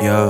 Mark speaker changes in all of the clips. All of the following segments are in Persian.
Speaker 1: یا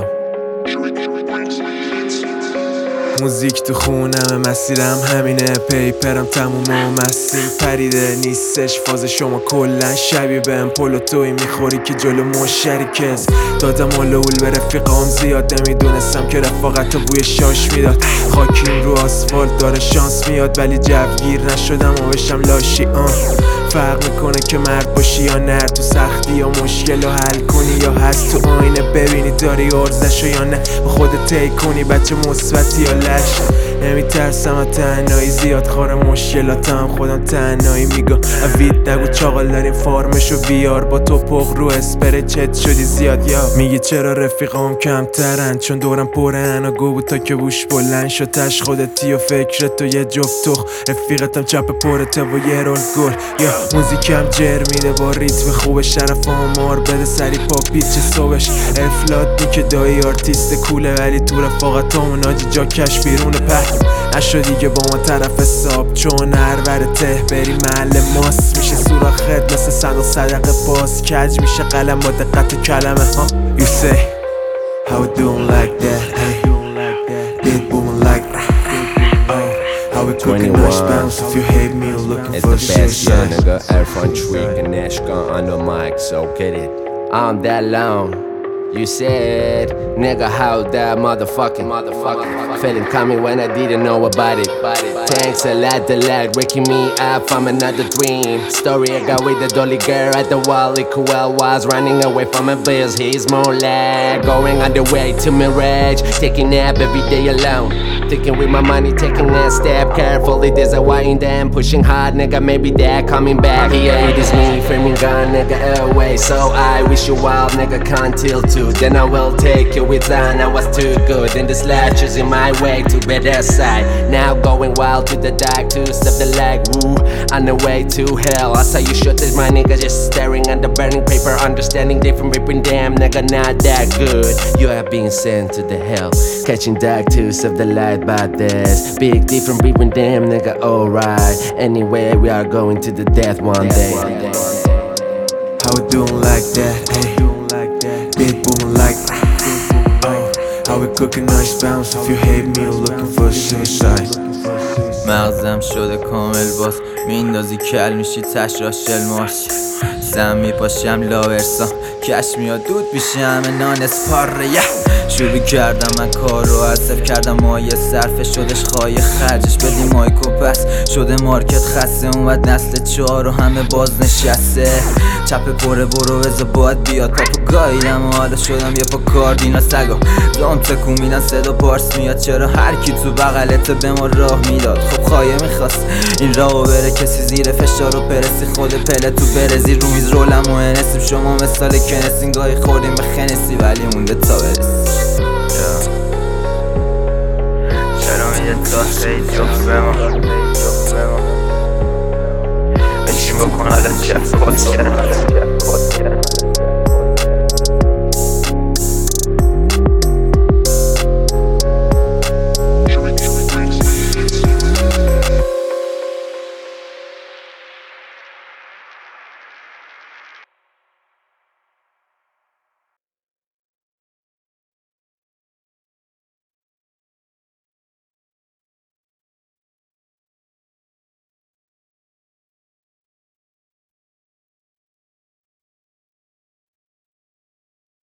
Speaker 1: موزیک تو خونم، مسیرم همینه، پیپرم تموم و مسیم پریده نیستش فاز شما کلن شبیه بهم پلوتوی میخوری که جلو مشترکز دادم اولول به رفیقام زیاد نمیدونستم که رفاقت و بوی شاش میداد خاکیم رو آسفالت داره شانس میاد ولی جوگیر نشدم و بشم لاشی فرق میکنه که مرد باشی یا نر تو سختی یا مشکل رو حل کنی یا هست تو آینه ببینی داری ارزشو یا نه با خودت طی کنی بچه مثبتی یا لش نمیترسم از تنهایی زیاد خار مشکلاتم خودم تنهایی میگم اوید نگو چاقال داریم فارمشو بیار با تو پق رو اسپره چت شدی زیاد یا میگی چرا رفیقام کمترن چون دورم پرن و گو بود تا که بوش بلند شد تش خودتی و فکرت و یه جفت تخ رفیقتم چپ پرته و یه رول گل یا موزیکم جر میده با ریتم خوب شرف آمار بده سری پا پیچ صبحش افلات نی که دایی آرتیست کوله ولی تو رفاقتامون آجی جا کش بیرون په نشدی که با ما طرف حساب چون هر ته بری محل ماست میشه سوراخت مثل صندوق صدقه باز کج میشه قلم با دقت کلمه ها You say How we doing like that hey Beat booming like How we cooking nice bounce if you hate me you're looking for the shit
Speaker 2: young nigga Erfan Tweak and Ashkan on the mic so get it I'm that long You said, nigga, how that motherfucking feeling coming when I didn't know about it. Thanks a lot, the light waking me up from another dream. Story I got with the dolly girl at the wall. Well was running away from my bills. He's more like going on the way to mirage. Taking nap every day alone. Thinking with my money, taking a step carefully. There's a wind and pushing hard, nigga. Maybe they're coming back. Yeah, it is me, framing gun, nigga, away. So I wish you wild, nigga, can't till too. Then I will take you with on. I was too good in this life, choosing my way to better side. Now going wild to the dark to step the leg, woo, on the way to hell. I saw you shot this, my nigga, just staring at the burning paper, understanding different, ripping, damn, nigga, not that good. You have been sent to the hell, catching dark to save the light, but there's big different, ripping, damn, nigga, alright. Anyway, we are going to the death one day.
Speaker 1: How we doing like that, hey? Beat booming like How we cooking nice bounce if you hate me you're looking for a suicide
Speaker 3: مغزم شده کامل باز میندازی کل میشی تش را شلماش زم میپاشم لاورسا کش میاد دود میشه همه نان اسپاره شروع کردم من کار رو حذف کردم مایه صرفه شدش خواهی خرجش بدیم مایکو پس شده مارکت خسته اومد نسل 4 و همه باز نشسته چپ پره برو بزا باید بیاد پاپو گاییدم و حالا شدم یه پا کاردینا سگا دام تکون میدن صدا پارس میاد چرا هر کی تو بغلت به ما راه میداد خب خواهی میخواست این راهو بره کسی زیر فشار و پرسی خود پله تو برزی رو میز رولم و انسیم شما مثال کنسین گاهی خوردیم به خنسی ولی مونده تا برسی چرا میده تاسه جفت به ما بشین بکن حالا چه فوت کرد